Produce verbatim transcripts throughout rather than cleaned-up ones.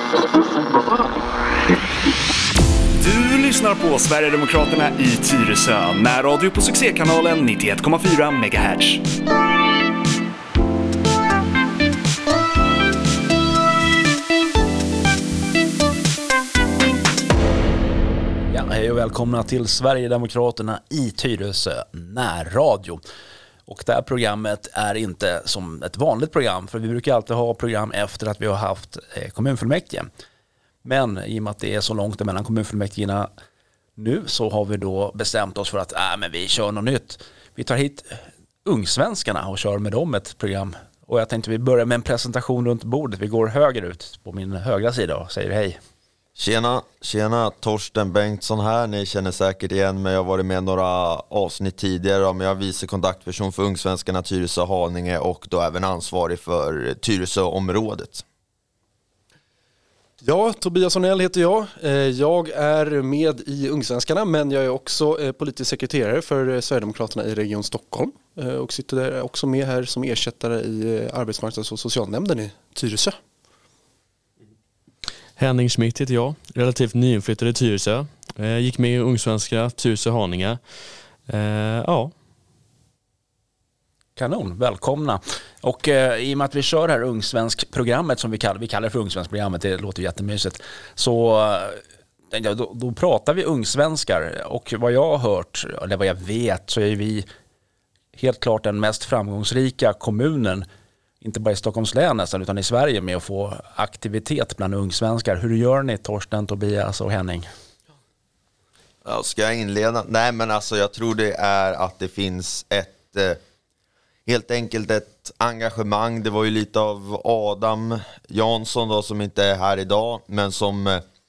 Du lyssnar på Sverigedemokraterna i Tyresö, närradio på succékanalen nittioett komma fyra megahertz. Ja, hej och välkomna till Sverigedemokraterna i Tyresö, närradio. Och det här programmet är inte som ett vanligt program, för vi brukar alltid ha program efter att vi har haft kommunfullmäktige. Men i och med att det är så långt mellan kommunfullmäktigerna nu så har vi då bestämt oss för att äh, men vi kör något nytt. Vi tar hit Ungsvenskarna och kör med dem ett program. Och jag tänkte vi börjar med en presentation runt bordet. Vi går högerut på min högra sida och säger hej. Tjena, tjena, Torsten Bengtsson här. Ni känner säkert igen mig. Jag har varit med några avsnitt tidigare. Men jag är vice kontaktperson för Ungsvenskarna, Tyresö, Haninge och då även ansvarig för Tyresö-området. Ja, Tobias Onell heter jag. Jag är med i Ungsvenskarna, men jag är också politisk sekreterare för Sverigedemokraterna i Region Stockholm och sitter där också med här som ersättare i arbetsmarknads- och socialnämnden i Tyresö. Henning Schmidt heter jag, relativt nyinflyttad i Tyresö. Jag gick med i Ungsvenska, Tyresö, Haninge. Eh, ja. Kanon, välkomna. Och eh, i och med att vi kör här Ungsvensk-programmet som vi kallar, vi kallar det för Ungsvensk-programmet, det låter jättemysigt, så eh, då, då pratar vi ungsvenskar. Och vad jag har hört, eller vad jag vet, så är vi helt klart den mest framgångsrika kommunen, inte bara i Stockholms län nästan, utan i Sverige, med att få aktivitet bland ungsvenskar. Hur gör ni, Torsten, Tobias och Henning? Ja, ska jag inleda? Nej, men alltså jag tror det är att det finns ett eh, helt enkelt ett engagemang. Det var ju lite av Adam Jansson då, som inte är här idag, men som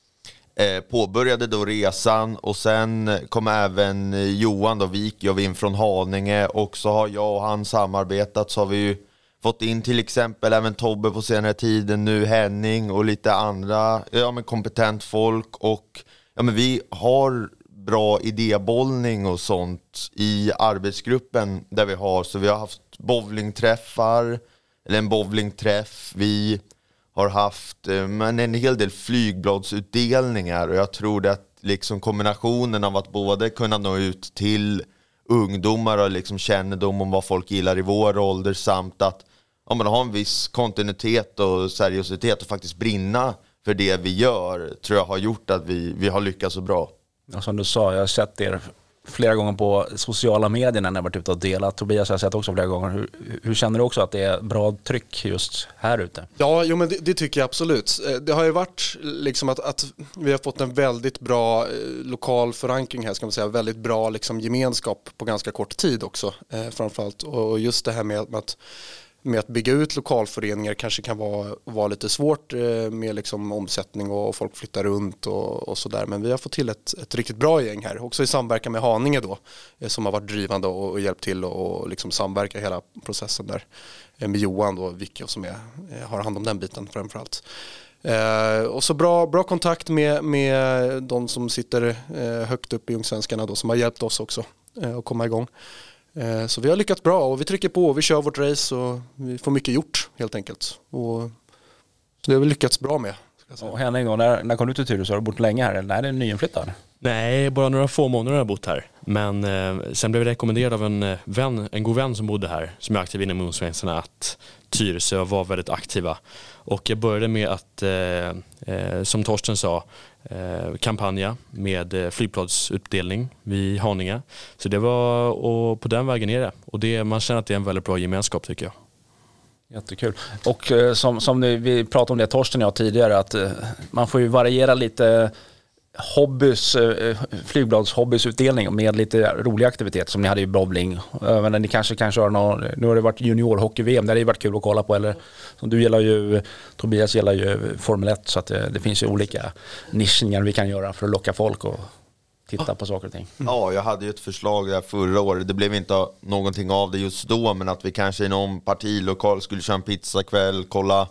eh, påbörjade då resan, och sen kom även Johan då, vi gick ju in från Haninge, och så har jag och han samarbetat, så har vi ju fått in till exempel även Tobbe på senare tiden, nu Henning och lite andra ja, men kompetent folk, och ja, men vi har bra idébollning och sånt i arbetsgruppen där vi har, så vi har haft bowlingträffar eller en bowlingträff, vi har haft men en hel del flygbladsutdelningar, och jag tror att liksom kombinationen av att både kunna nå ut till ungdomar och liksom kännedom om vad folk gillar i vår ålder, samt att ja, man har en viss kontinuitet och seriositet och faktiskt brinna för det vi gör, tror jag har gjort att vi, vi har lyckats så bra. Ja, som du sa, jag har sett er flera gånger på sociala medier när ni har varit ute och delat. Tobias har jag sett också flera gånger. Hur, hur känner du också att det är bra tryck just här ute? Ja, jo, men det, det tycker jag absolut. Det har ju varit liksom att, att vi har fått en väldigt bra eh, lokal förankring här, ska man säga. Väldigt bra liksom, gemenskap på ganska kort tid också, eh, framförallt. Och just det här med, med att med att bygga ut lokalföreningar kanske kan vara, vara lite svårt eh, med liksom omsättning och folk flyttar runt och, och sådär. Men vi har fått till ett, ett riktigt bra gäng här. Också i samverkan med Haninge då, eh, som har varit drivande och, och hjälpt till och, och liksom samverka hela processen där. Eh, med Johan då, Vicky, som är, eh, har hand om den biten framförallt. Eh, och så bra, bra kontakt med, med de som sitter eh, högt upp i Ungsvenskarna då, som har hjälpt oss också eh, att komma igång. Så vi har lyckats bra och vi trycker på och vi kör vårt race och vi får mycket gjort helt enkelt. Och så det har vi lyckats bra med. Och Henning då, när, när kom du till Tyresö? Har du bott länge här eller är det nyinflyttad? Nej, bara några få månader har jag bott här. Men eh, sen blev jag rekommenderad av en vän, en god vän som bodde här, som är aktiv inom Ungsvenskarna, att Tyresö var väldigt aktiva. Och jag började med att, eh, eh, som Torsten sa, eh, kampanja med eh, flygplatsutdelning vid Haninge. Så det var, och på den vägen är det. Och det, man känner att det är en väldigt bra gemenskap, tycker jag. Jättekul. Och eh, som, som ni, vi pratade om det, Torsten och jag tidigare, att eh, man får ju variera lite hobbys, flygbladshobbysutdelning med lite roliga aktiviteter, som ni hade i bowling. Men ni kanske kan köra någon, nu har det varit juniorhockey-V M, där det har varit kul att kolla på, eller som du gillar ju, Tobias gillar ju Formel ett, så att det, det finns ju olika nischningar vi kan göra för att locka folk och titta på saker och ting. Ja, jag hade ju ett förslag där förra året, det blev inte någonting av det just då, men att vi kanske i någon partilokal skulle köra en pizzakväll, kolla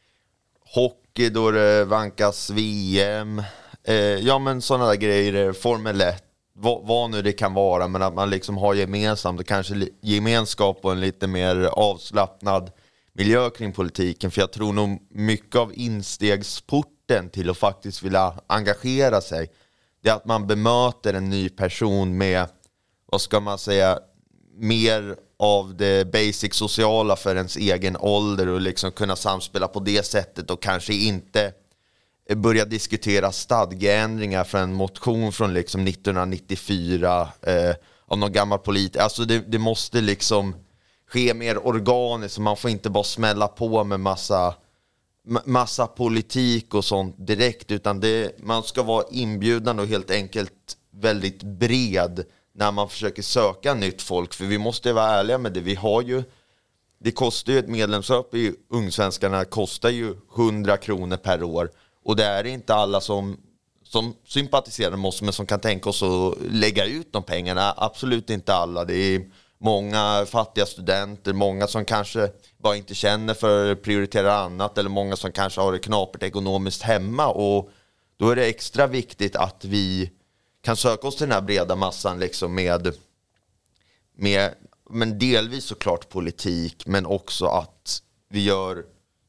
hockey då det vankas V M. Eh, ja, men sådana där grejer, Formel ett, vad, vad nu det kan vara, men att man liksom har gemensamt och kanske gemenskap och en lite mer avslappnad miljö kring politiken. För jag tror nog mycket av instegsport starten till att faktiskt vilja engagera sig. Det är att man bemöter en ny person med, vad ska man säga, mer av det basic sociala för ens egen ålder och liksom kunna samspela på det sättet och kanske inte börja diskutera stadgeändringar för en motion från liksom nittonhundranittiofyra eh, av någon gammal politiker. Alltså det, det måste liksom ske mer organiskt, så man får inte bara smälla på med massa, massa politik och sånt direkt, utan det, man ska vara inbjudande och helt enkelt väldigt bred när man försöker söka nytt folk. För vi måste vara ärliga med det. Vi har ju, det kostar ju ett medlemskap i Ungsvenskarna, kostar ju hundra kronor per år. Och det är inte alla som, som sympatiserar med oss men som kan tänka oss att lägga ut de pengarna. Absolut inte alla. Det är många fattiga studenter, många som kanske bara inte känner för att prioritera annat, eller många som kanske har det knapert ekonomiskt hemma. Och då är det extra viktigt att vi kan söka oss till den här breda massan liksom med, med men delvis såklart politik, men också att vi gör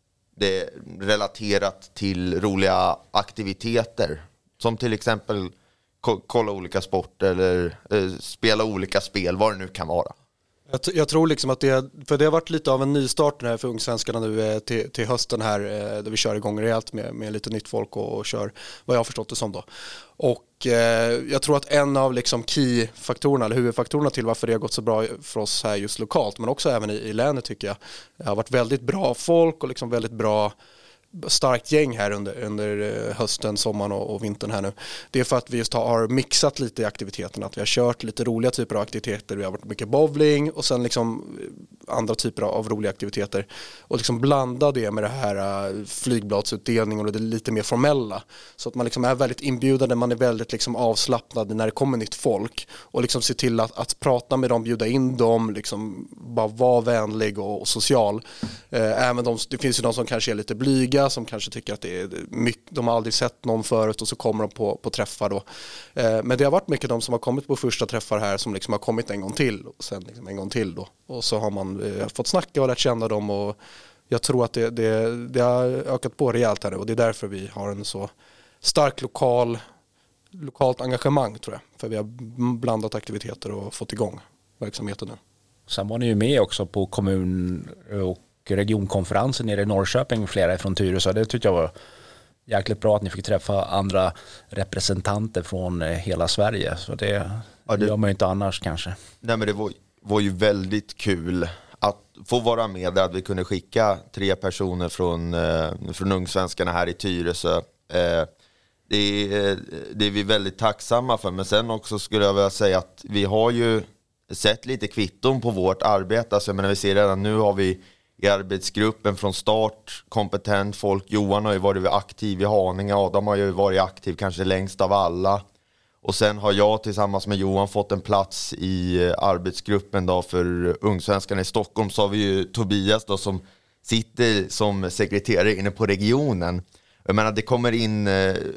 det relaterat till roliga aktiviteter, som till exempel ko- kolla olika sporter eller eh, spela olika spel, vad det nu kan vara. Jag, t- jag tror liksom att det, för det har varit lite av en nystart här för Ungsvenskarna nu eh, till, till hösten här, eh, där vi kör igång rejält med, med lite nytt folk och, och kör vad jag har förstått det som då. Och eh, jag tror att en av liksom key-faktorerna eller huvudfaktorerna till varför det har gått så bra för oss här just lokalt, men också även i, i länet tycker jag, det har varit väldigt bra folk och liksom väldigt bra starkt gäng här under, under hösten, sommaren och, och vintern här nu. Det är för att vi just har, har mixat lite i aktiviteterna, att vi har kört lite roliga typer av aktiviteter. Vi har varit mycket bowling och sen liksom andra typer av roliga aktiviteter och liksom blanda det med det här flygbladsutdelningen och det lite mer formella, så att man liksom är väldigt inbjudande, man är väldigt liksom avslappnad när det kommer nytt folk och liksom se till att, att prata med dem, bjuda in dem, liksom bara vara vänlig och, och social. Även de, det finns ju de som kanske är lite blyga, som kanske tycker att det är mycket, de har aldrig sett någon förut och så kommer de på, på träffar då. Eh, men det har varit mycket de som har kommit på första träffar här som liksom har kommit en gång till och sen liksom en gång till då. Och så har man eh, fått snacka och lärt känna dem, och jag tror att det, det, det har ökat på rejält här nu, och det är därför vi har en så stark lokal lokalt engagemang, tror jag. För vi har blandat aktiviteter och fått igång verksamheten nu. Sen var ni ju med också på kommun- och regionkonferensen nere i Norrköping, flera från Tyresö. Det tyckte jag var jäkligt bra att ni fick träffa andra representanter från hela Sverige. Så det, ja, det gör man ju inte annars kanske. Nej, men det var, var ju väldigt kul att få vara med där, att vi kunde skicka tre personer från, eh, från Ungsvenskarna här i Tyresö. Eh, det, är, det är vi väldigt tacksamma för, men sen också skulle jag vilja säga att vi har ju sett lite kvitton på vårt arbete. Alltså, men vi ser redan nu har vi i arbetsgruppen från start kompetent folk. Johan har ju varit aktiv i Haninge, Adam har ju varit aktiv kanske längst av alla. Och sen har jag tillsammans med Johan fått en plats i arbetsgruppen då för Ungsvenskarna i Stockholm. Så har vi ju Tobias då som sitter som sekreterare inne på regionen. Jag menar, det kommer in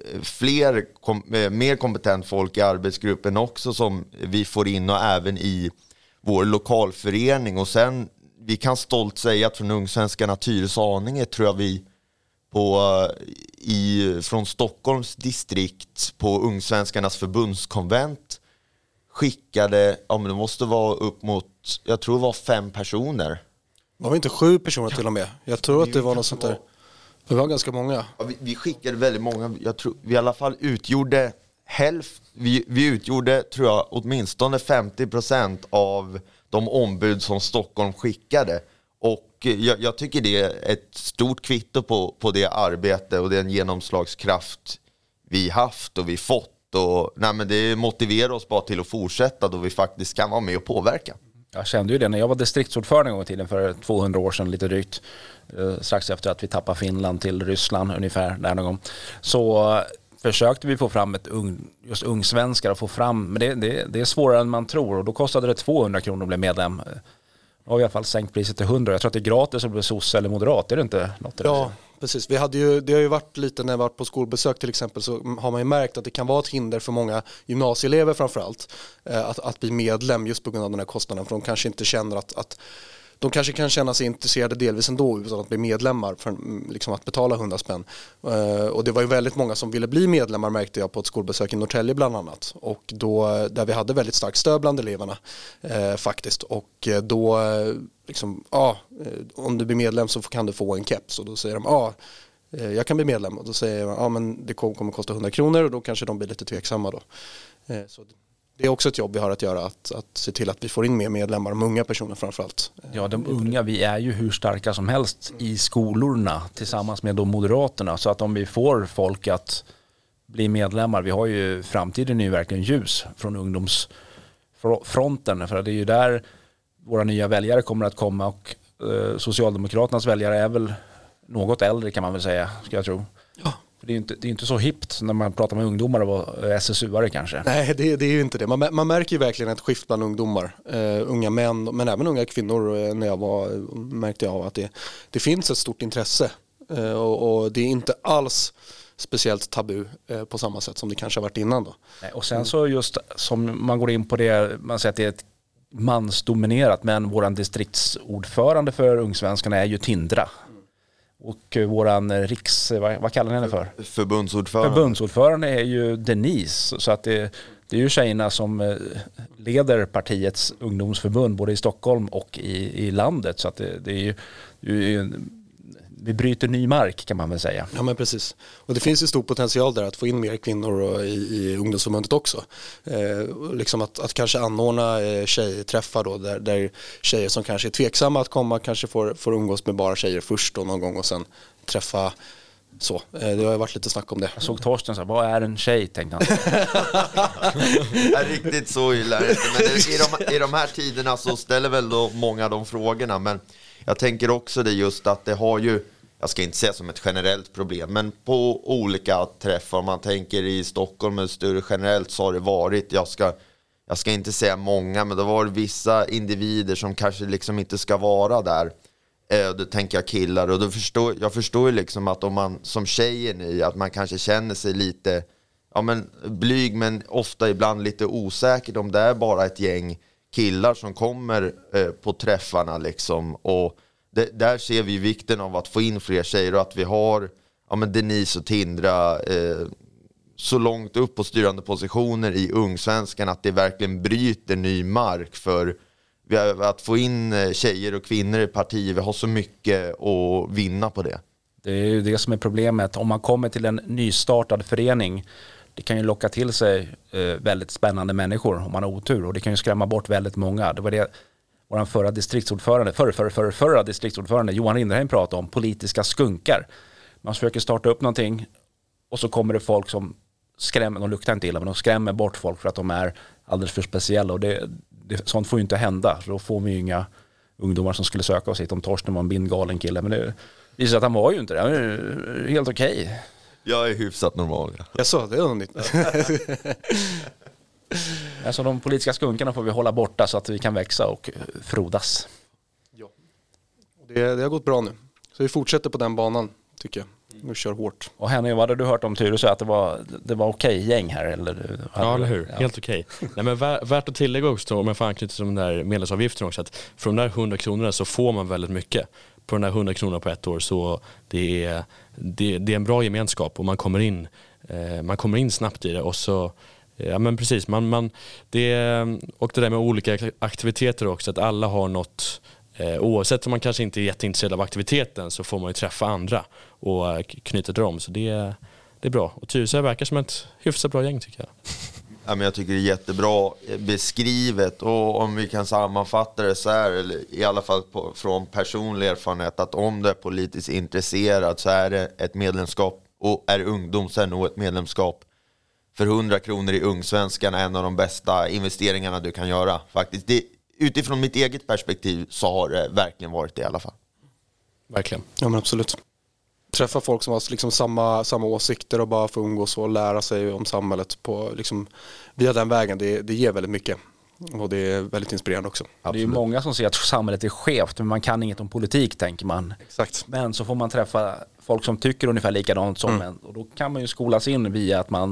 fler, kom, mer kompetent folk i arbetsgruppen också som vi får in, och även i vår lokalförening. Och sen, vi kan stolt säga att från Ungsvenskarna Tyresö Haninge tror jag vi på, i, från Stockholms distrikt på Ungsvenskarnas förbundskonvent skickade, ja men det måste vara upp mot, jag tror det var fem personer. Var vi inte sju personer till och med? Jag tror att det var något sånt där. Det var ganska många. Ja, vi, vi skickade väldigt många. Jag tror vi i alla fall utgjorde hälft, vi, vi utgjorde tror jag åtminstone femtio procent av de ombud som Stockholm skickade. Och jag, jag tycker det är ett stort kvitto på, på det arbete och den genomslagskraft vi haft och vi fått. Och, nej, men det motiverar oss bara till att fortsätta då vi faktiskt kan vara med och påverka. Jag kände ju det när jag var distriktsordförande en gång i tiden för tvåhundra år sedan, lite drygt. Strax efter att vi tappade Finland till Ryssland ungefär där någon gång. Så försökte vi få fram ett ung, just ungsvenskar och få fram, men det, det, det är svårare än man tror, och då kostade det tvåhundra kronor att bli medlem. Då har vi i alla fall sänkt priset till hundra. Jag tror att det är gratis att bli sosse eller moderat, är det inte något? Det ja, precis. Vi hade ju, det har ju varit lite när jag varit på skolbesök till exempel, så har man ju märkt att det kan vara ett hinder för många gymnasieelever framförallt att, att bli medlem just på grund av den här kostnaden, för de kanske inte känner att, att de kanske kan känna sig intresserade delvis ändå utan att bli medlemmar för liksom att betala hundra spänn. Uh, och det var ju väldigt många som ville bli medlemmar, märkte jag på ett skolbesök i Norrtälje bland annat. Och då, där vi hade väldigt starkt stöd bland eleverna uh, faktiskt. Och uh, då, uh, liksom, ja, uh, om du blir medlem så kan du få en keps. Och då säger de, ja, uh, jag kan bli medlem. Och då säger man, ja men det kommer kosta hundra kronor och då kanske de blir lite tveksamma då. Uh, så det är också ett jobb vi har att göra, att, att se till att vi får in mer medlemmar, de unga personer framförallt. Ja, de unga, vi är ju hur starka som helst i skolorna tillsammans med de moderaterna, så att om vi får folk att bli medlemmar, vi har ju framtiden är ju verkligen ljus från ungdomsfronten, för det är ju där våra nya väljare kommer att komma, och eh, Socialdemokraternas väljare är väl något äldre kan man väl säga, ska jag tro. Ja. För det är ju inte, det är inte så hippt när man pratar med ungdomar och S S U-are kanske. Nej, det, det är ju inte det. Man, man märker ju verkligen ett skift bland ungdomar. Uh, unga män, men även unga kvinnor. Uh, när jag var, märkte jag att det, det finns ett stort intresse. Uh, och, och det är inte alls speciellt tabu uh, på samma sätt som det kanske har varit innan då. Nej, och sen så just som man går in på det, man säger att det är ett mansdominerat, men våran distriktsordförande för Ungsvenskarna är ju Tindra. Och våran riks, vad, vad kallar ni henne för? Förbundsordförande. Förbundsordförande är ju Denise, så att det, det är ju tjejerna som leder partiets ungdomsförbund både i Stockholm och i, i landet, så att det, det är ju, det är ju vi bryter ny mark kan man väl säga. Ja men precis. Och det finns ju stor potential där att få in mer kvinnor i, i ungdomsförbundet också. Eh, liksom att, att kanske anordna eh, tjejträffar då, där, där tjejer som kanske är tveksamma att komma kanske får, får umgås med bara tjejer först då någon gång och sen träffa så. Eh, det har varit lite snack om det. Jag såg Torsten så här, vad är en tjej, tänkte han. är riktigt så illa. Men i de, i de här tiderna så ställer väl då många de frågorna, men jag tänker också det just att det har ju, jag ska inte säga som ett generellt problem, men på olika träffar, om man tänker i Stockholm eller större generellt, så har det varit, jag ska, jag ska inte säga många, men det var vissa individer som kanske liksom inte ska vara där. Eh, då tänker jag killar, och då förstår, jag förstår ju liksom att om man som tjejen i, att man kanske känner sig lite, ja men blyg, men ofta ibland lite osäker om det är bara ett gäng killar som kommer eh, på träffarna liksom, och det, där ser vi vikten av att få in fler tjejer, och att vi har ja, men Denise och Tindra eh, så långt upp på styrande positioner i Ungsvenskan att det verkligen bryter ny mark för vi har, att få in tjejer och kvinnor i partiet. Vi har så mycket att vinna på det. Det är ju det som är problemet. Om man kommer till en nystartad förening, det kan ju locka till sig eh, väldigt spännande människor om man har otur, och det kan ju skrämma bort väldigt många. Det var det vår förra distriktsordförande, förra, förra, förra, förra distriktsordförande Johan Rinderheim pratade om, politiska skunkar. Man försöker starta upp någonting och så kommer det folk som skrämmer, de luktar inte illa, men de skrämmer bort folk för att de är alldeles för speciella, och det, det, sånt får ju inte hända. Då får vi ju inga ungdomar som skulle söka oss hit om Torsten var en bindgalen kille, men det visar att han var ju inte det. Han är helt okej. Okay. Jag är hyfsat normal. Ja. Jag sa det är nytt. Alltså de politiska skunkarna får vi hålla borta så att vi kan växa och frodas. Ja. Det, det har gått bra nu. Så vi fortsätter på den banan, tycker jag. Nu kör hårt. Och Henning, vad hade du hört om Tyresö? Att det var, det var okej gäng här? Eller? Ja, eller hur? Ja. Helt okej. Nej, men värt att tillägga också, om jag får anknyta till de där medlemsavgifterna också, att för de där hundra kronorna så får man väldigt mycket. På de där hundra kronorna på ett år, så det är, det, det är en bra gemenskap, och man kommer in, eh, man kommer in snabbt i det, och så ja men precis, man, man, det, och det där med olika aktiviteter också, att alla har något, eh, oavsett om man kanske inte är jätteintresserad av aktiviteten, så får man ju träffa andra och knyta till dem, så det, det är bra. Och Tyresö verkar som ett hyfsat bra gäng, tycker jag. Ja, men jag tycker det är jättebra beskrivet, och om vi kan sammanfatta det så här, eller i alla fall på, från personlig erfarenhet, att om du är politiskt intresserad så är det ett medlemskap, och är ungdom så är det nog ett medlemskap för hundra kronor i Ungsvenskan är en av de bästa investeringarna du kan göra. Faktiskt. Det, utifrån mitt eget perspektiv så har det verkligen varit det i alla fall. Verkligen. Ja men absolut. Träffa folk som har liksom samma, samma åsikter och bara få umgås och lära sig om samhället på, liksom, via den vägen. Det, det ger väldigt mycket. Och det är väldigt inspirerande också. Absolut. Det är ju många som säger att samhället är skevt, men man kan inget om politik, tänker man. Exakt. Men så får man träffa folk som tycker ungefär likadant som mm. en, och då kan man ju skolas in via att man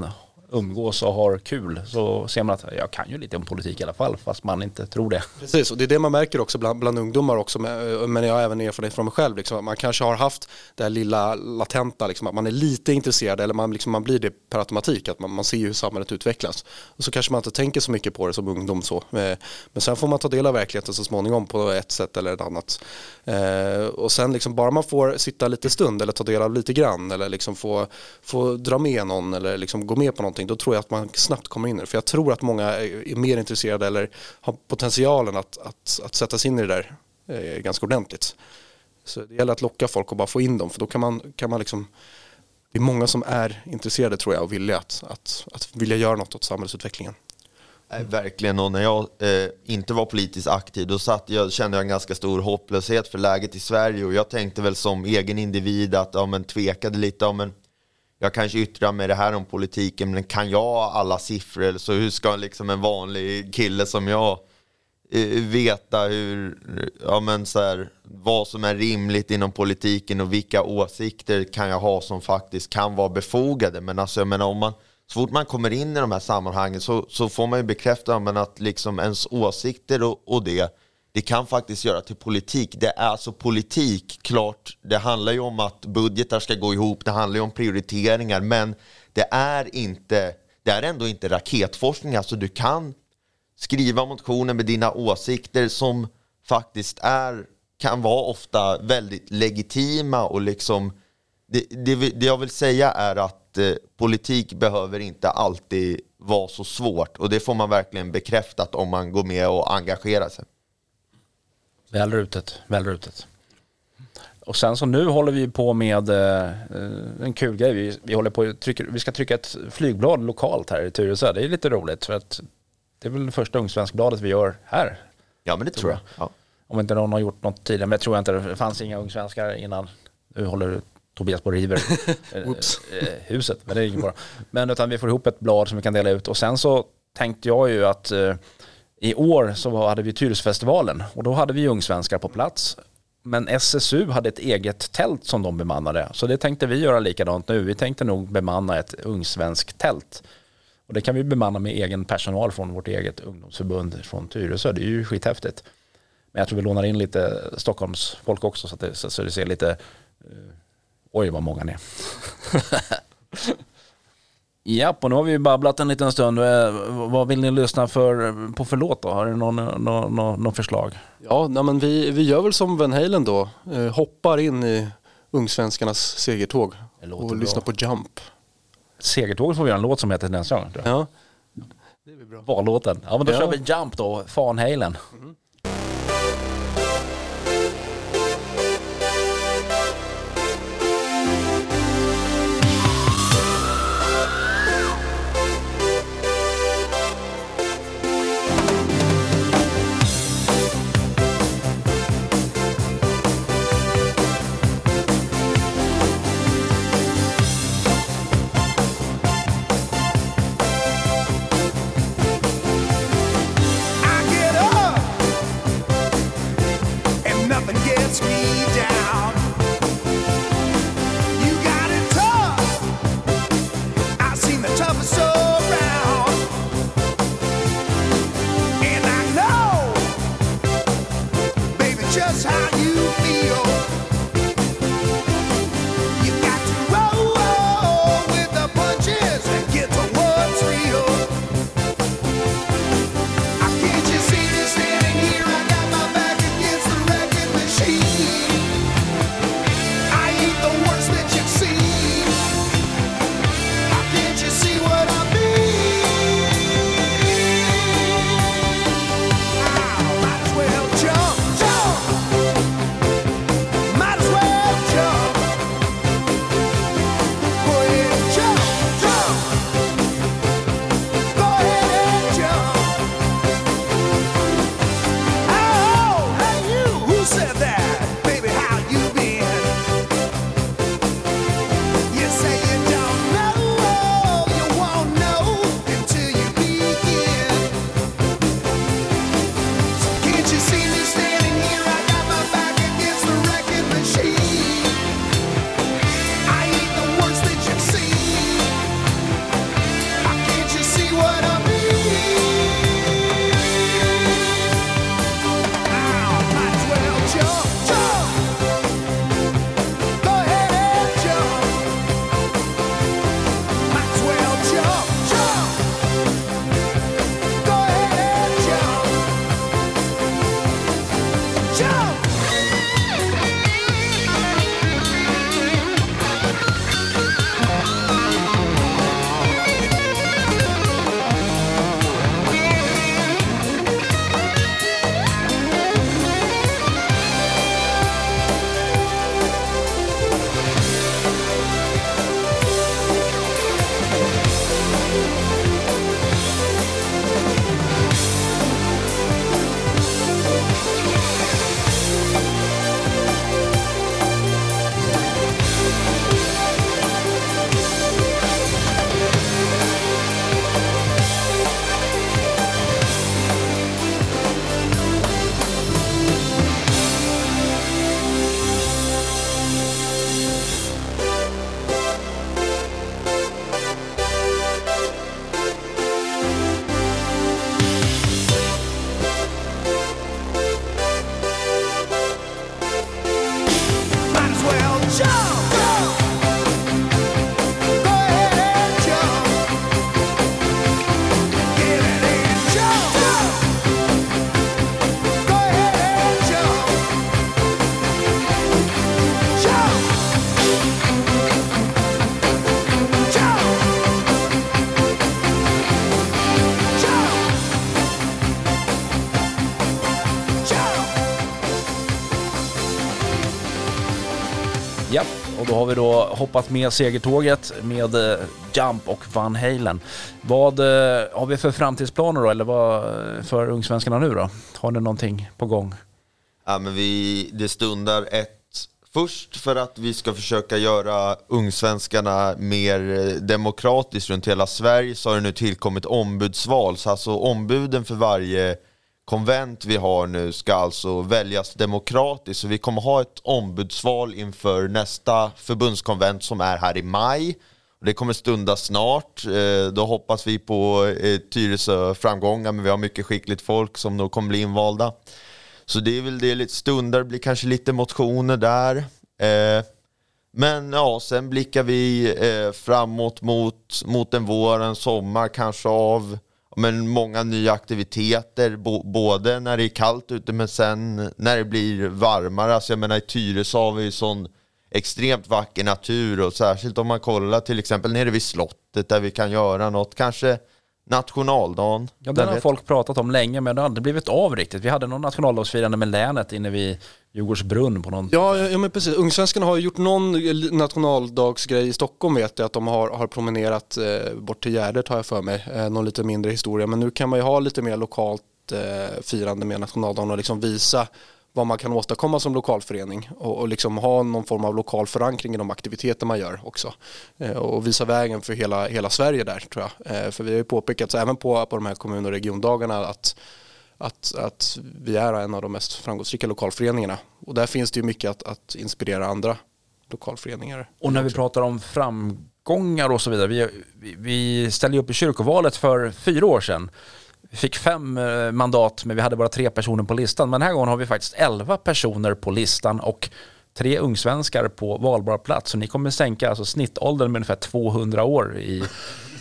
umgås och har kul så ser man att jag kan ju lite om politik i alla fall fast man inte tror det. Precis, och det är det man märker också bland, bland ungdomar också, men jag har även erfarenhet från mig själv. Liksom, man kanske har haft det här lilla latenta, liksom, att man är lite intresserad eller man, liksom, man blir det per automatik, att man, man ser hur samhället utvecklas. Och så kanske man inte tänker så mycket på det som ungdom så. Men sen får man ta del av verkligheten så småningom på ett sätt eller ett annat. Eh, och sen liksom, bara man får sitta lite stund eller ta del av lite grann eller liksom få, få dra med någon eller liksom gå med på någonting, då tror jag att man snabbt kommer in i det. För jag tror att många är mer intresserade eller har potentialen att, att, att sätta sig in i det där eh, ganska ordentligt. Så det gäller att locka folk och bara få in dem, för då kan man, kan man liksom, det är många som är intresserade tror jag och vilja att, att, att vilja göra något åt samhällsutvecklingen. Nej, verkligen, och när jag eh, inte var politiskt aktiv då satt jag, kände jag en ganska stor hopplöshet för läget i Sverige, och jag tänkte väl som egen individ att ja, men tvekade lite om en jag kanske yttrar mig det här om politiken, men kan jag alla siffror eller så hur ska liksom en vanlig kille som jag eh, veta hur, ja, men så här, vad som är rimligt inom politiken och vilka åsikter kan jag ha som faktiskt kan vara befogade. Men alltså jag menar, om man, så fort man kommer in i de här sammanhangen så, så får man ju bekräfta men att liksom ens åsikter och, och det det kan faktiskt göra till politik. Det är alltså politik, klart. Det handlar ju om att budgetar ska gå ihop. Det handlar ju om prioriteringar. Men det är inte, det är ändå inte raketforskning. Alltså du kan skriva motioner med dina åsikter som faktiskt är, kan vara ofta väldigt legitima. Och liksom, det, det, det jag vill säga är att eh, politik behöver inte alltid vara så svårt. Och det får man verkligen bekräftat om man går med och engagerar sig. Väl rutet, väl rutet. Och sen så nu håller vi på med eh, en kul grej. Vi, vi håller på trycker, vi ska trycka ett flygblad lokalt här i Tyresö. Det är lite roligt för att det är väl det första Ungsvenskbladet vi gör här. Ja, men det tror jag. Ja. Om inte någon har gjort något tidigare, men jag tror inte det fanns inga Ungsvenskar innan. Nu håller Tobias på och river huset, men det är ingen bra. Men utan vi får ihop ett blad som vi kan dela ut. Och sen så tänkte jag ju att eh, i år så hade vi Tyresfestivalen och då hade vi Ungsvenskar på plats. Men S S U hade ett eget tält som de bemannade. Så det tänkte vi göra likadant nu. Vi tänkte nog bemanna ett ungsvensk tält. Och det kan vi bemanna med egen personal från vårt eget ungdomsförbund från Tyresö. Det är ju skithäftigt. Men jag tror vi lånar in lite Stockholms folk också så att det, så det ser lite... Uh, oj vad många ni är. Ja, och nu har vi babblat en liten stund. Vad vill ni lyssna för, på för låt då? Har ni någon, någon, någon, någon förslag? Ja, nej, men vi, vi gör väl som Van Halen då. Eh, hoppar in i Ungsvenskarnas segertåg och bra. Lyssnar på Jump. Segertåg får vi göra en låt som heter den sång. Ja, det blir bra. Vallåten. Ja, men då ja. kör vi Jump då. Van Halen. Mm. då har vi då hoppat med segertåget med eh, Jump och Van Halen. Vad eh, har vi för framtidsplaner då, eller vad för Ungsvenskarna nu då? Har ni någonting på gång? Ja, men vi, det stundar ett först för att vi ska försöka göra Ungsvenskarna mer demokratiskt runt hela Sverige, så har det nu tillkommit ombudsval. Så alltså ombuden för varje konvent vi har nu ska alltså väljas demokratiskt. Så vi kommer ha ett ombudsval inför nästa förbundskonvent som är här i maj. Det kommer stunda snart. Då hoppas vi på Tyresö framgångar, men vi har mycket skickligt folk som då kommer bli invalda. Så det är väl det, lite stunder, blir kanske lite motioner där. Eh, men ja, sen blickar vi eh, framåt mot, mot en vår, en sommar kanske av men många nya aktiviteter. Bo, både när det är kallt ute men sen när det blir varmare. Alltså jag menar i Tyresö har vi sån extremt vacker natur, och särskilt om man kollar till exempel nere vid slottet där vi kan göra något, kanske nationaldagen. Ja, den har vet. folk pratat om länge, men det har aldrig blivit av riktigt. Vi hade någon nationaldagsfirande med länet inne vid Djurgårdsbrunn på någon... Ja, ja men precis. Ungsvenskarna har gjort någon nationaldagsgrej i Stockholm, vet jag, att de har, har promenerat eh, bort till Gärdet har jag för mig. Eh, någon lite mindre historia, men nu kan man ju ha lite mer lokalt eh, firande med nationaldagen och liksom visa vad man kan åstadkomma som lokalförening och, och liksom ha någon form av lokal förankring i de aktiviteter man gör också. Eh, och visa vägen för hela, hela Sverige där, tror jag. Eh, för vi har ju påpekat, så även på, på de här kommun- och regiondagarna, att, att, att vi är en av de mest framgångsrika lokalföreningarna. Och där finns det ju mycket att, att inspirera andra lokalföreningar. Och när vi pratar om framgångar och så vidare, vi, vi, vi ställde upp i kyrkovalet för fyra år sedan. Vi fick fem mandat, men vi hade bara tre personer på listan. Men den här gången har vi faktiskt elva personer på listan och tre ungsvenskar på valbar plats. Så ni kommer sänka alltså snittåldern med ungefär tvåhundra år i, i,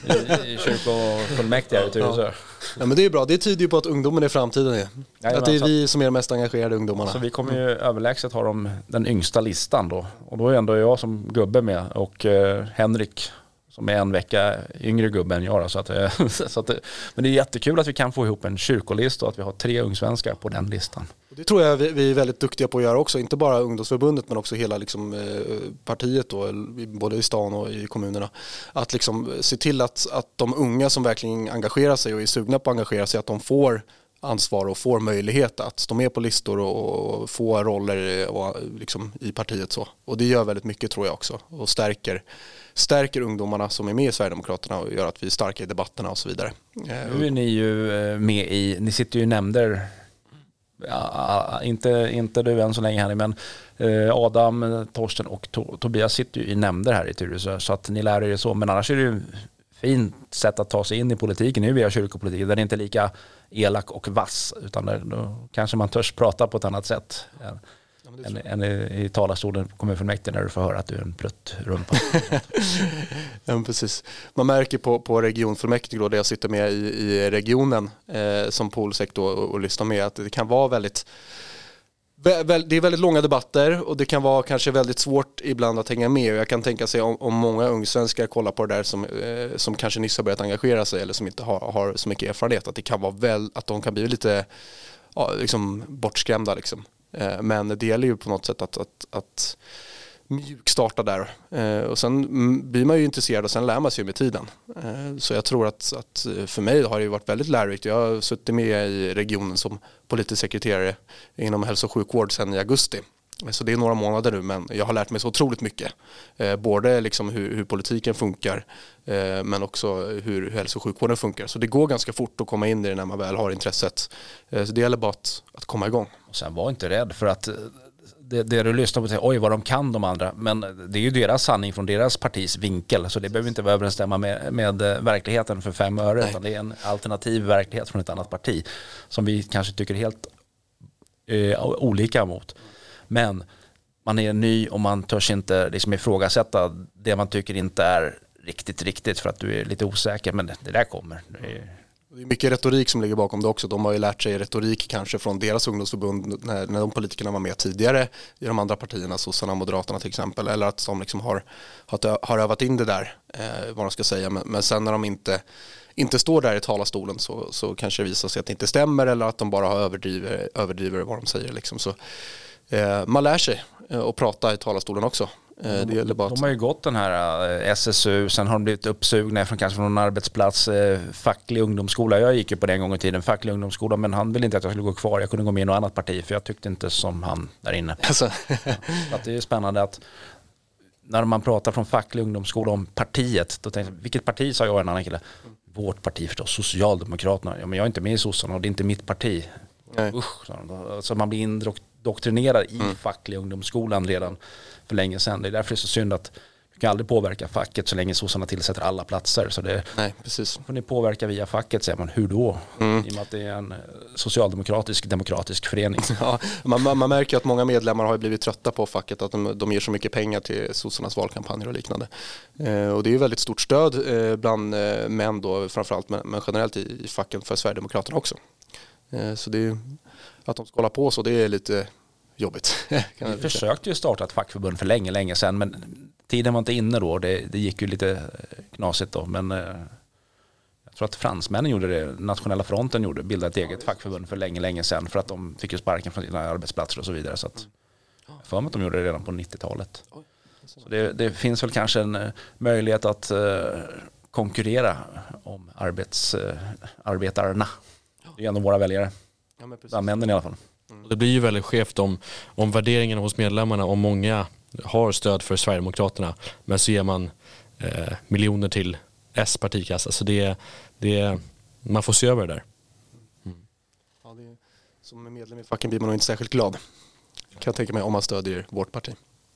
i kyrkofullmäktige i Tyresö. Ja. Ja, men det är bra. Det tyder ju på att ungdomen är framtiden. Är. Ja, att det är vi som är de mest engagerade ungdomarna. Så vi kommer ju överlägset ha dem, den yngsta listan då. Och då är ändå jag som gubbe med och eh, Henrik som är en vecka yngre gubbe än jag. Då, så att, så att, men det är jättekul att vi kan få ihop en kyrkolista och att vi har tre ungsvenskar på den listan. Det tror jag vi är väldigt duktiga på att göra också. Inte bara ungdomsförbundet men också hela liksom, partiet då, både i stan och i kommunerna. Att liksom se till att, att de unga som verkligen engagerar sig och är sugna på att engagera sig, att de får ansvar och får möjlighet att stå med på listor och få roller och liksom i partiet. Så. Och det gör väldigt mycket, tror jag också, och stärker, stärker ungdomarna som är med i Sverigedemokraterna och gör att vi är starka i debatterna och så vidare. Nu är ni ju med i, ni sitter ju i nämnder, ja, inte, inte du än så länge här, men Adam, Torsten och Tobias sitter ju i nämnder här i Tyresö, så att ni lär er så. Men annars är det ju fint sätt att ta sig in i politiken nu via kyrkopolitiken. Den är inte lika elak och vass, utan där, då kanske man törs prata på ett annat sätt än, ja, än, än i, i talarstolen på kommunfullmäktige när du får höra att du är en pluttrumpa. Ja, precis. Man märker på, på regionfullmäktige då, där jag sitter med i, i regionen eh, som polsektor och, och lyssnar med, att det kan vara väldigt Det är väldigt långa debatter och det kan vara kanske väldigt svårt ibland att hänga med. Och jag kan tänka sig om, om många ungsvenskar kollar på det där som, eh, som kanske nyss har börjat engagera sig eller som inte har, har så mycket erfarenhet, att det kan vara väl, att de kan bli lite ja, liksom bortskrämda liksom. Eh, men det gäller ju på något sätt att, att, att mjukstarta där. Eh, och sen blir man ju intresserad och sen lär man sig med tiden. Eh, så jag tror att, att för mig har det varit väldigt lärorikt. Jag har suttit med i regionen som politisk sekreterare inom hälso- och sjukvård sedan i augusti. Så det är några månader nu, men jag har lärt mig så otroligt mycket. Eh, både liksom hur, hur politiken funkar eh, men också hur, hur hälso- och sjukvården funkar. Så det går ganska fort att komma in i det när man väl har intresset. Eh, så det gäller bara att, att komma igång. Och sen var inte rädd för att det, det du lyssnar på, oj vad de kan de andra, men det är ju deras sanning från deras partis vinkel, så det behöver inte överensstämma med, med verkligheten för fem öre, Nej. utan det är en alternativ verklighet från ett annat parti som vi kanske tycker helt eh, olika mot. Men man är ny och man törs inte liksom ifrågasätta det man tycker inte är riktigt riktigt för att du är lite osäker, men det, det där kommer. Det är, Det är mycket retorik som ligger bakom det också. De har ju lärt sig retorik kanske från deras ungdomsförbund när, när de politikerna var med tidigare i de andra partierna, Sossarna och Moderaterna till exempel, eller att de liksom har, har övat in det där, eh, vad de ska säga. Men, men sen när de inte, inte står där i talarstolen så, så kanske det visar sig att det inte stämmer eller att de bara har överdriver, överdriver vad de säger. Liksom. Så, eh, man lär sig att prata i talarstolen också. Eh, det gäller bara att... De har ju gått den här eh, S S U, sen har de blivit uppsugna från kanske från någon arbetsplats, eh, facklig ungdomsskola. Jag gick ju på den gången i tiden, facklig ungdomsskola, men han ville inte att jag skulle gå kvar. Jag kunde gå med i något annat parti för jag tyckte inte som han där inne. Alltså. Så att det är spännande att när man pratar från facklig ungdomsskola om partiet, då tänkte jag, vilket parti, sa jag och en annan kille. Vårt parti förstås, Socialdemokraterna. Ja, men jag är inte med i sossarna och det är inte mitt parti. Nej. Usch, så, så man blir indoktrinerad i mm. facklig ungdomsskolan redan för länge sedan. Det är därför det är så synd att du kan aldrig påverka facket så länge sossarna tillsätter alla platser. Så det Nej, precis. får ni påverka via facket, säger man. Hur då? Mm. I och med att det är en socialdemokratisk, demokratisk förening. Ja, man, man märker att många medlemmar har blivit trötta på facket, att de, de ger så mycket pengar till sossarnas valkampanjer och liknande. Eh, och det är ju väldigt stort stöd eh, bland eh, män då, framförallt, men, men generellt i, i facken för Sverigedemokraterna också. Eh, så det är, att de ska hålla på så, det är lite jobbigt. Vi försökte ju starta ett fackförbund för länge, länge sedan, men tiden var inte inne då. Det, det gick ju lite knasigt då, men eh, jag tror att fransmännen gjorde det, Nationella fronten gjorde, bildade ett eget fackförbund för länge, länge sedan för att de fick ju sparken från sina arbetsplatser och så vidare. Så att, jag för mig att de gjorde det redan på nittiotalet. Så det, det finns väl kanske en uh, möjlighet att uh, konkurrera om arbets, uh, arbetarna. Det är ändå våra väljare. Ja, men precis. Männen i alla fall. Mm. Det blir ju väldigt skevt om, om värderingarna hos medlemmarna, om många har stöd för Sverigedemokraterna men så ger man eh, miljoner till S-partikassa. Så det, det, man får se över det där. Mm. Ja, det är, som medlem i facken blir man nog inte särskilt glad. Kan jag tänka mig om man stödjer vårt parti.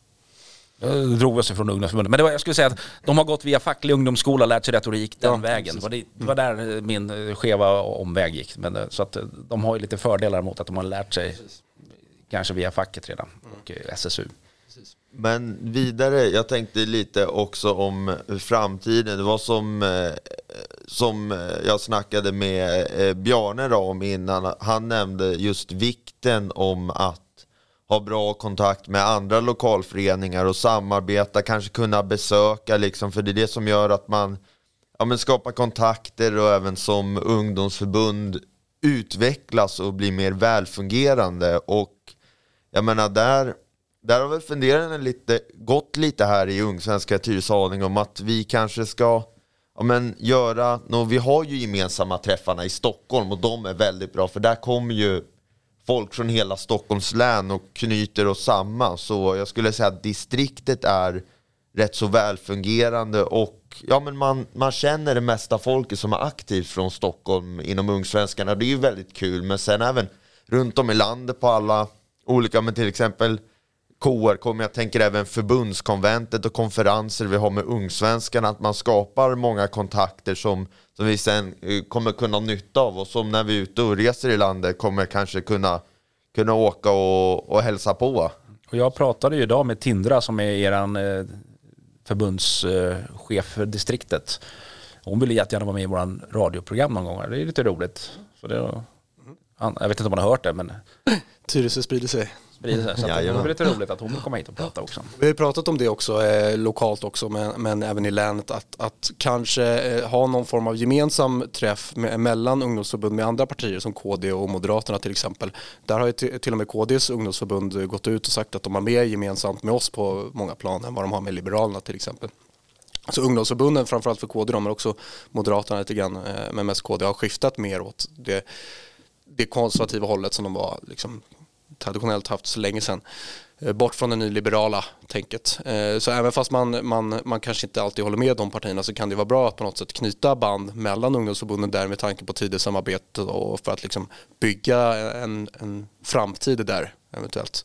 Jag drog oss från ungdomsförbundet. Men det var, jag skulle säga att de har gått via facklig ungdomsskola och lärt sig retorik den ja, vägen. Det var, det, det var där min skeva omväg gick. Men, så att de har ju lite fördelar mot att de har lärt sig precis. Kanske via facket redan och S S U. Precis. Men vidare, jag tänkte lite också om framtiden. Det var som, som jag snackade med Bjarne då om innan. Han nämnde just vikten om att ha bra kontakt med andra lokalföreningar och samarbeta, kanske kunna besöka liksom, för det är det som gör att man ja, men skapar kontakter och även som ungdomsförbund utvecklas och blir mer välfungerande. Och jag menar där där har väl funderat lite gått lite här i Ungsvenska Tyresö om att vi kanske ska ja, men göra no, vi har ju gemensamma träffarna i Stockholm och de är väldigt bra för där kommer ju folk från hela Stockholms län och knyter oss samman. Så jag skulle säga att distriktet är rätt så välfungerande och ja, men man, man känner det mesta folket som är aktivt från Stockholm inom Ungsvenskarna. Det är ju väldigt kul, men sen även runt om i landet på alla olika, men till exempel K R K, jag tänker även förbundskonventet och konferenser vi har med Ungsvenskarna, att man skapar många kontakter som, som vi sen kommer kunna ha nytta av och som när vi är ute och reser i landet kommer kanske kunna, kunna åka och, och hälsa på. Och jag pratade ju idag med Tindra som är eran eh, förbundschef för distriktet. Hon ville jättegärna vara med i våran radioprogram någon gång. Det är lite roligt. Så det, jag vet inte om man har hört det, men Tyresö sprider sig. Sprider sig. Så ja, det var lite roligt att hon vill komma hit och prata också. Vi har pratat om det också eh, lokalt också, men, men även i länet att, att kanske eh, ha någon form av gemensam träff med, mellan ungdomsförbund med andra partier som K D och Moderaterna till exempel. Där har ju t- till och med K D:s ungdomsförbund gått ut och sagt att de har mer gemensamt med oss på många plan än vad de har med Liberalerna till exempel. Så ungdomsförbunden, framförallt för K D, men också Moderaterna lite grann, eh, men mest K D, har skiftat mer åt det, det konservativa hållet som de var liksom traditionellt haft så länge sedan, bort från det nyliberala tänket. Så även fast man, man, man kanske inte alltid håller med de partierna så kan det vara bra att på något sätt knyta band mellan ungdomsförbunden där med tanke på tidigt samarbete och för att liksom bygga en, en framtid där eventuellt.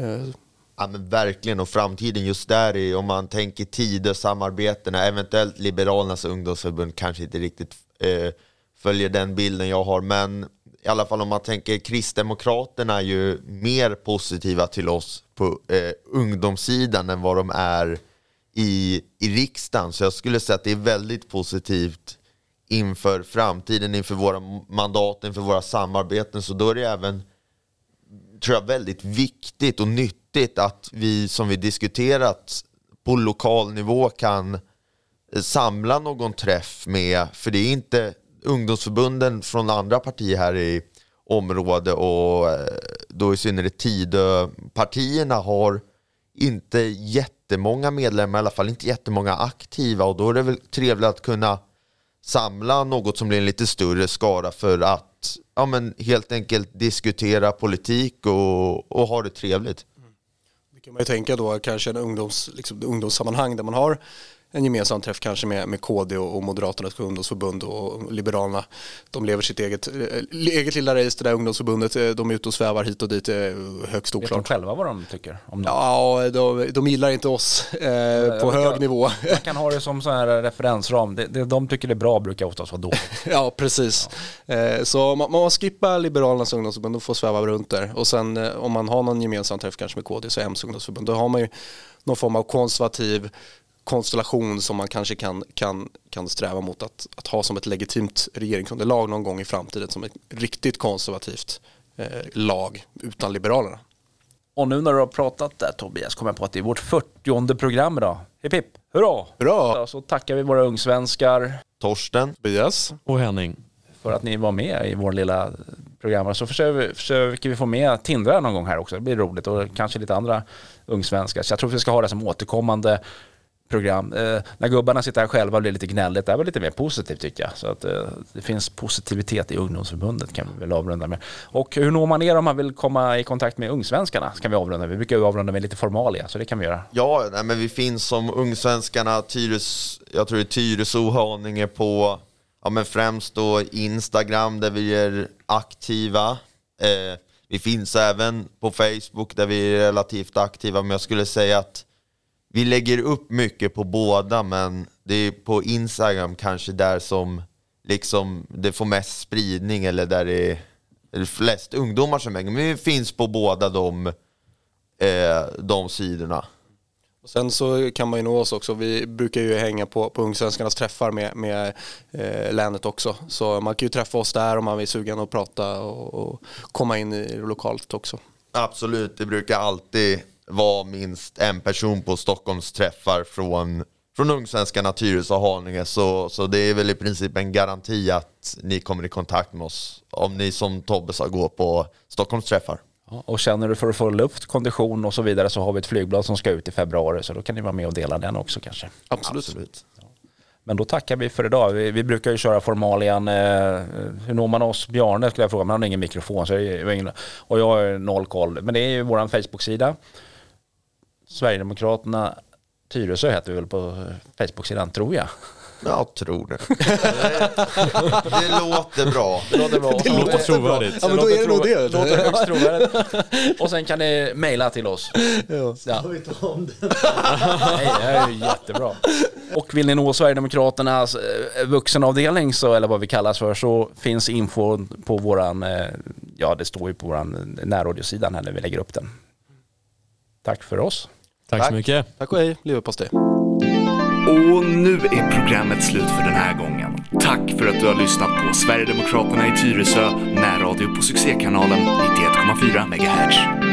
Ja men verkligen, och framtiden just där är om man tänker Tidösamarbetena, eventuellt Liberalernas ungdomsförbund kanske inte riktigt eh, följer den bilden jag har, men i alla fall om man tänker Kristdemokraterna är ju mer positiva till oss på eh, ungdomssidan än vad de är i, i riksdagen. Så jag skulle säga att det är väldigt positivt inför framtiden, inför våra mandat, inför våra samarbeten. Så då är det även, tror jag, väldigt viktigt och nyttigt att vi, som vi diskuterat på lokal nivå, kan samla någon träff med, för det är inte ungdomsförbunden från andra partier här i området och då i synnerhet Tidöpartierna har inte jättemånga medlemmar, i alla fall inte jättemånga aktiva, och då är det väl trevligt att kunna samla något som blir en lite större skara för att ja, men helt enkelt diskutera politik och, och ha det trevligt. Det kan man ju tänka då, kanske en ungdoms, liksom, ungdomssammanhang där man har en gemensam träff kanske med, med K D och, och Moderaternas ungdomsförbund och Liberalerna. De lever sitt eget, äh, eget lilla race, det där ungdomsförbundet. De är ute och svävar hit och dit, är högst oklart. Vet de själva vad de tycker om dem? Ja, de, de gillar inte oss eh, på hög nivå. Man kan ha det som sån här referensram. Det, det, de tycker det är bra brukar oftast vara dåligt. Ja, precis. Ja. Eh, så man, man skippar Liberalernas ungdomsförbund och får sväva runt där. Och sen eh, om man har någon gemensam träff kanske med K D så M:s ungdomsförbund, då har man ju någon form av konservativ konstellation som man kanske kan, kan, kan sträva mot att, att ha som ett legitimt regeringsunderlag någon gång i framtiden, som ett riktigt konservativt eh, lag utan Liberalerna. Och nu när du har pratat där, Tobias, kommer jag på att det är vårt fyrtionde program idag. Hipp hipp, hurra! Hurra! Så tackar vi våra ungsvenskar, Torsten, Tobias Och Henning. för att ni var med i vår lilla program. Så försöker, försöker vi få med Tindra någon gång här också. Det blir roligt, och kanske lite andra ungsvenskar. Så jag tror vi ska ha det som återkommande program. Eh, när gubbarna sitter här själva blir lite gnälligt. Det är väl lite mer positivt tycker jag. Så att eh, det finns positivitet i ungdomsförbundet kan vi väl avrunda med. Och hur når man er om man vill komma i kontakt med ungsvenskarna? Ska vi avrunda. Vi brukar ju avrunda med lite formalia, så det kan vi göra. ja, nej, men vi finns som Ungsvenskarna, Tyres, jag tror det är Tyresö, Haninge på, ja men främst då Instagram där vi är aktiva. Eh, vi finns även på Facebook där vi är relativt aktiva, men jag skulle säga att vi lägger upp mycket på båda, men det är på Instagram kanske där som liksom det får mest spridning, eller där det är flest ungdomar som hänger. Men vi finns på båda de, eh, de sidorna. Och sen så kan man ju nå oss också. Vi brukar ju hänga på, på Ungsvenskarnas träffar med, med eh, länet också. Så man kan ju träffa oss där om man vill sugen och prata och, och komma in i lokalt också. Absolut, det brukar alltid vara minst en person på Stockholms träffar från, från Ungsvenskarna, Tyresö och Haninge. Så, så det är väl i princip en garanti att ni kommer i kontakt med oss om ni som Tobbe sa går på Stockholms träffar. Ja, och känner du för att få luft, kondition och så vidare, så har vi ett flygblad som ska ut i februari, så då kan ni vara med och dela den också kanske. Absolut. Absolut. Men då tackar vi för idag. Vi, vi brukar ju köra formalian. Eh, hur når man oss? Bjarne skulle jag fråga, men han har ingen mikrofon. Så jag ingen, och jag har noll koll. Men det är ju vår Facebook-sida. Sverigedemokraterna Tyresö heter vi väl på Facebook-sidan, tror jag. Jag tror det. Det låter bra. Det låter bra. Det låter trovärdigt. Ja, men då är det nog det. Det låter högst trovärdigt. Och sen kan ni mejla till oss. Ja. Ja. Nej, det är ju jättebra. Och vill ni nå Sverigedemokraternas vuxenavdelning, så, eller vad vi kallas för, så finns info på våran, ja det står ju på våran närradiosidan här när vi lägger upp den. Tack för oss. Tack, Tack. så mycket. Tack och hej, leverpastej. Och nu är programmet slut för den här gången. Tack för att du har lyssnat på Sverigedemokraterna i Tyresö, närradio på succékanalen nittioett komma fyra megahertz.